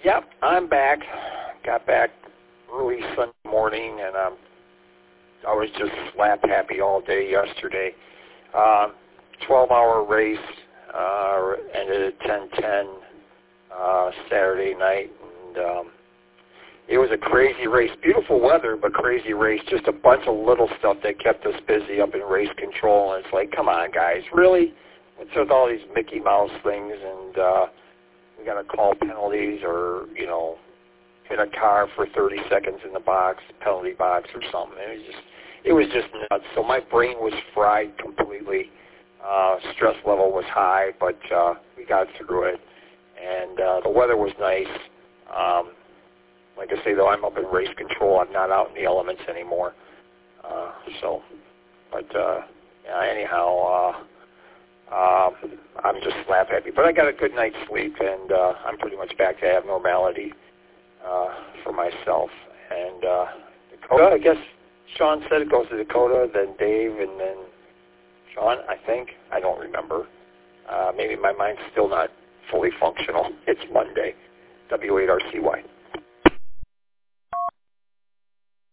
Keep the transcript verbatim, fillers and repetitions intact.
Yep, I'm back. Got back early Sunday morning, and um, I was just slap happy all day yesterday. Um, twelve-hour race, uh, ended at ten ten uh, Saturday night, and um, it was a crazy race. Beautiful weather, but crazy race. Just a bunch of little stuff that kept us busy up in race control, and it's like, come on, guys, really? What's with all these Mickey Mouse things, and uh, we got to call penalties or, you know, hit a car for thirty seconds in the box, penalty box or something. It was just, it was just nuts. So my brain was fried completely. Uh, stress level was high, but uh, we got through it. And uh, the weather was nice. Um, like I say, though, I'm up in race control. I'm not out in the elements anymore. Uh, so, but uh, yeah, anyhow, uh, uh, I'm just slap happy. But I got a good night's sleep, and uh, I'm pretty much back to abnormality uh, for myself. And uh, Dakota, I guess Sean said it goes to Dakota, then Dave, and then Sean, I think. I don't remember. Uh, maybe my mind's still not fully functional. It's Monday. W eight R C Y.